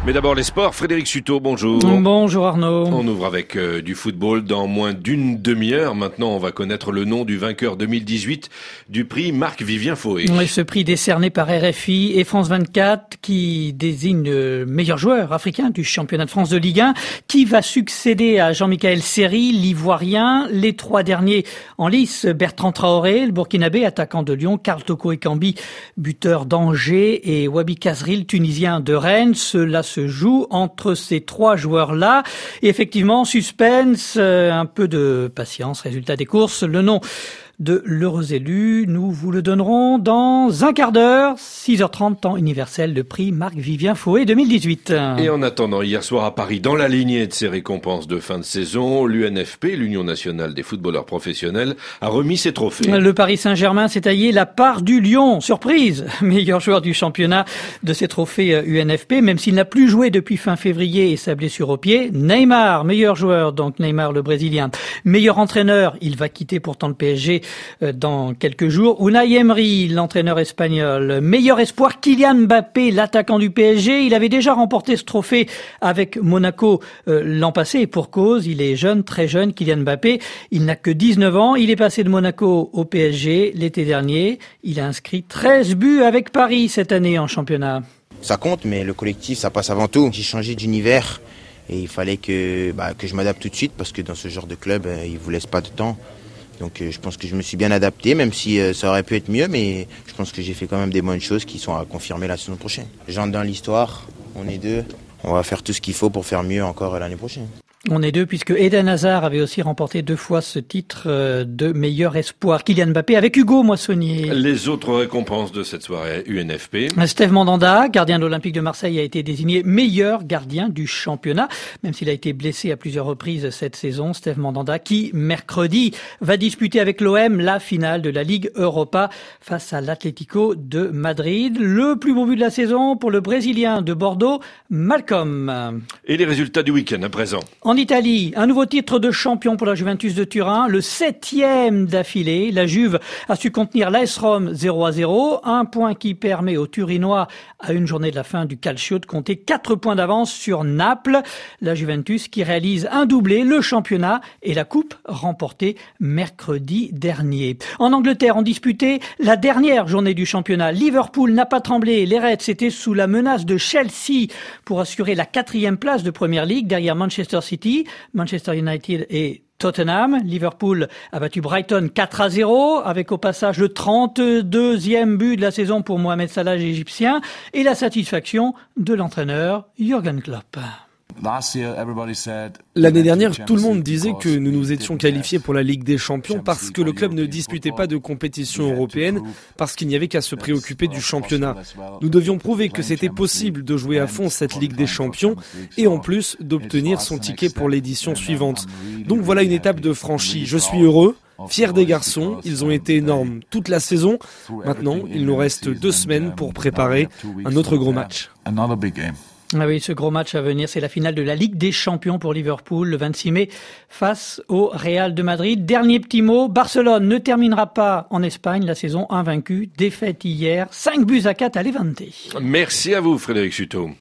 Mais d'abord les sports. Frédéric Sutot, bonjour. Bonjour Arnaud. On ouvre avec du football. Dans moins d'une demi-heure, maintenant, on va connaître le nom du vainqueur 2018 du prix Marc-Vivien Foé. Oui, ce prix décerné par RFI et France 24 qui désigne le meilleur joueur africain du championnat de France de Ligue 1, qui va succéder à Jean-Michel Seri, l'Ivoirien. Les trois derniers en lice, Bertrand Traoré, le Burkinabé, attaquant de Lyon, Karl Toko Ekambi, buteur d'Angers, et Wabi Kazri, le Tunisien de Rennes. Cela se joue entre ces trois joueurs-là. Et effectivement, suspense, un peu de patience, résultat des courses. Le nom de l'heureux élu, nous vous le donnerons dans un quart d'heure, 6h30, temps universel, le prix Marc-Vivien Foé 2018. Et en attendant, hier soir à Paris, dans la lignée de ses récompenses de fin de saison, l'UNFP, l'Union nationale des footballeurs professionnels, a remis ses trophées. Le Paris Saint-Germain s'est taillé la part du Lion. Surprise, meilleur joueur du championnat de ces trophées UNFP, même s'il n'a plus joué depuis fin février et sa blessure au pied. Neymar, meilleur joueur, donc Neymar le Brésilien. Meilleur entraîneur, il va quitter pourtant le PSG dans quelques jours. Unai Emery, l'entraîneur espagnol. Meilleur espoir, Kylian Mbappé, l'attaquant du PSG. Il avait déjà remporté ce trophée avec Monaco l'an passé, et pour cause, il est jeune, très jeune, Kylian Mbappé. Il n'a que 19 ans. Il est passé de Monaco au PSG l'été dernier. Il a inscrit 13 buts avec Paris cette année en championnat. Ça compte, mais le collectif, ça passe avant tout. J'ai changé d'univers et il fallait que je m'adapte tout de suite, parce que dans ce genre de club, ils vous laissent pas de temps. Donc je pense que je me suis bien adapté, même si ça aurait pu être mieux, mais je pense que j'ai fait quand même des bonnes choses qui sont à confirmer la saison prochaine. J'entre dans l'histoire, on est deux, on va faire tout ce qu'il faut pour faire mieux encore l'année prochaine. On est deux, puisque Eden Hazard avait aussi remporté 2 fois ce titre de meilleur espoir. Kylian Mbappé avec Hugo Moissonnier. Les autres récompenses de cette soirée UNFP. Steve Mandanda, gardien de l'Olympique de Marseille, a été désigné meilleur gardien du championnat, même s'il a été blessé à plusieurs reprises cette saison. Steve Mandanda qui, mercredi, va disputer avec l'OM la finale de la Ligue Europa face à l'Atlético de Madrid. Le plus beau but de la saison pour le Brésilien de Bordeaux, Malcolm. Et les résultats du week-end à présent. En Italie, un nouveau titre de champion pour la Juventus de Turin, le 7e d'affilée. La Juve a su contenir l'AS Rome 0-0, un point qui permet aux Turinois, à une journée de la fin du Calcio, de compter 4 points d'avance sur Naples. La Juventus qui réalise un doublé, le championnat et la coupe remportée mercredi dernier. En Angleterre, on disputait la dernière journée du championnat. Liverpool n'a pas tremblé. Les Reds étaient sous la menace de Chelsea pour assurer la 4e place de Premier League derrière Manchester City, Manchester United et Tottenham. Liverpool a battu Brighton 4-0 avec au passage le 32e but de la saison pour Mohamed Salah, l'Égyptien, et la satisfaction de l'entraîneur Jürgen Klopp. L'année dernière, tout le monde disait que nous nous étions qualifiés pour la Ligue des Champions parce que le club ne disputait pas de compétition européenne, parce qu'il n'y avait qu'à se préoccuper du championnat. Nous devions prouver que c'était possible de jouer à fond cette Ligue des Champions et en plus d'obtenir son ticket pour l'édition suivante. Donc voilà une étape de franchie. Je suis heureux. Fiers des garçons, ils ont été énormes toute la saison. Maintenant, il nous reste 2 semaines pour préparer un autre gros match. Ah oui, ce gros match à venir, c'est la finale de la Ligue des Champions pour Liverpool le 26 mai face au Real de Madrid. Dernier petit mot, Barcelone ne terminera pas en Espagne la saison invaincue. Défaite hier, 5-4 à Levante. Merci à vous Frédéric Sutot.